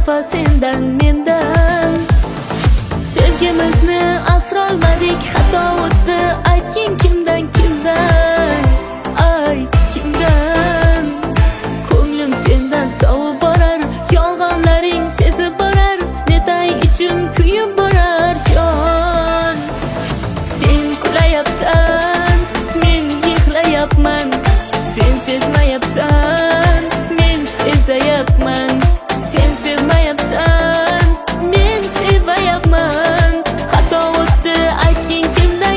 xafa sendan mendan. Sevgimizni asrolmadik, xato o'tdi. Aytgin kimdan ayt kimdan. Ko'nglim sendan sovib borar, yolg'onlaring sezib borar. Netay ichim kuyib borar yon. Sen kulayapsan, men yig'layapman. Sen sezmayapsan, men sezayapman. Sen sevmayapsan, men sevayapman. Xato o'tdi, aytgin kimdan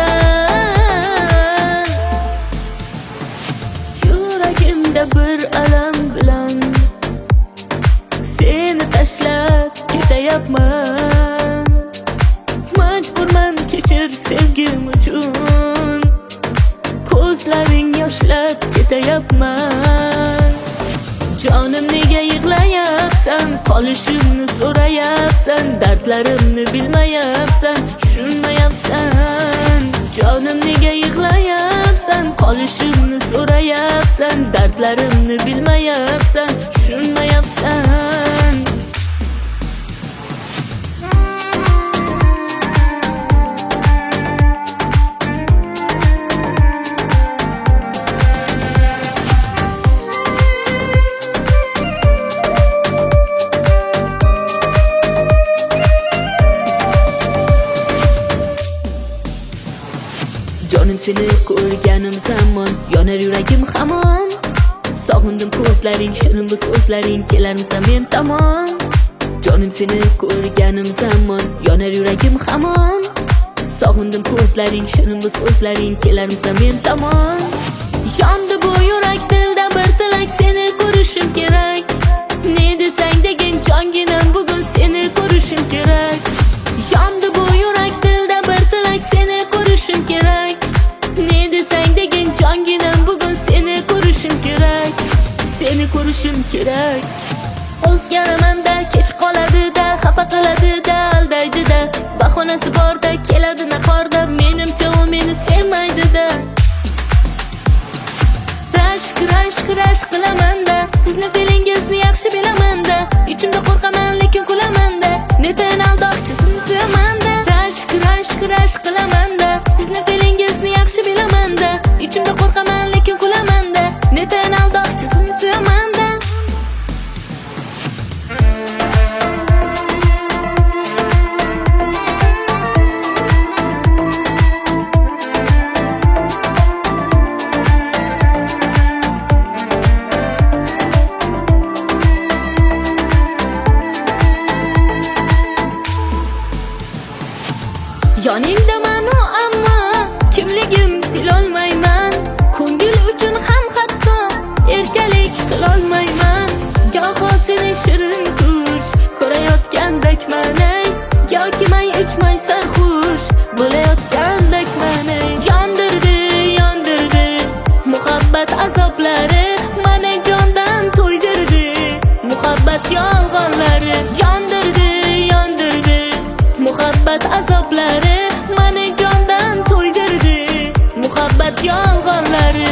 Yuragimda bir alam bilan seni tashlab ketayapman. Majburman, kechir sevgim uchun. Ko'zlaring yoshlab ketayapman. Jonim nega yig'layapsan? Qolishimni so'rayapsan. Dardlarimni bilmayapsan, tushunmayapsan. Jonim nega yig'layapsan? Qolishimni so'rayapsan. Dardlarimni bilmayapsan, tushunmayapsan. Jonim seni ko'rganim zamon, yonar yuragim hamon. Sog'indim ko'zlaring, shirin bu so'zlaring, kelarmisan men tomon. Jonim seni ko'rganim zamon, yonar yuragim hamon. Sog'indim ko'zlaring, shirin bu so'zlaring, kelarmisan men tomon. Yondi bu yurak, dilda bir tilak, seni ko'rishim kerak. Ne desang degin jonginam, bugun seni ko'rishim kerak. Yondi bu yurak, dilda bir tilak, seni ko'rishim kerak. Ne desang degin jonginam, bugun seni ko'rishim kerak. Seni ko'rishim kerak. O'zgaramanda, kech qoladi-da, xafa qiladi-da, aldaydi-da. Bahonasi borda, keladi nahorda, menimcha u meni sevmaydi-da. Rashk qilaman-da, sizni feelingizni yaxshi bilaman-da. Ichimda qo'rqaman, lekin kulaman-da. Neden aldoqchi sizni sevaman-da. Rashk qilaman-da, sizni feelingizni yaxshi bilaman-da. Ichimda qo'rqaman, lekin kulaman-da. Neden aldoqchi sizni sevaman-da. Yoningdaman ammo kimligim bilolmayman. Ko'ngil uchun ham hatto erkalik qilolmayman. Goho seni shirin tush ko'rayotgandakman, yoki may ichmay sarxush bo'layotgandakman. Yondirdi muhabbat azoblari, mani jondan to'ydirdi muhabbat yolg'onlari. Yondirdi muhabbat azoblari, mani jondan to'ydirdi muhabbat yolg'onlari.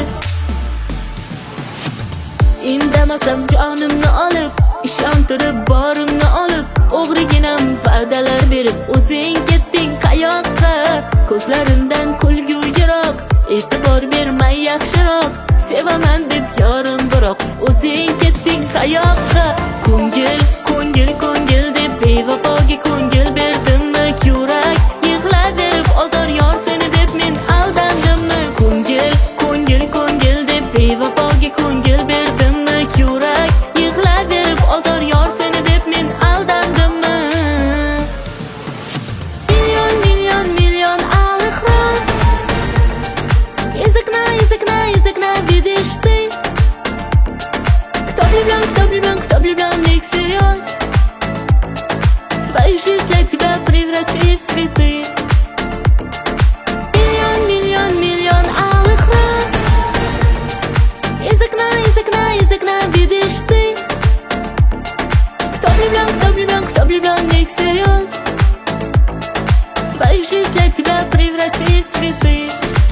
Indamasam jonimni olib, ishontirib borimni olib, o'g'riginam va'dalar berib, o'zing ketding qayoqqa? Ko'zlarimdan kulgu yiroq, e'tibor bermay yaxshiroq. Sevaman deb yorim biroq, o'zing ketding qayoqqa? Ko'ngil deb bevafoga ko'ngil berdimmi? Yurak yig'laverib ozor, yor seni deb men aldandimmi? Ko'ngil deb bevafoga ko'ngil berdimmi? Yurak yig'laverib ozor, yor seni deb men aldandimmi? Million алых роз. Из окна видишь ты. Кто влюблен не всерьез. Свою жизнь для тебя превратит в цветы. Миллион алых роз. Из окна видишь ты. Кто влюблен не всерьез. Свою жизнь для тебя превратит в цветы.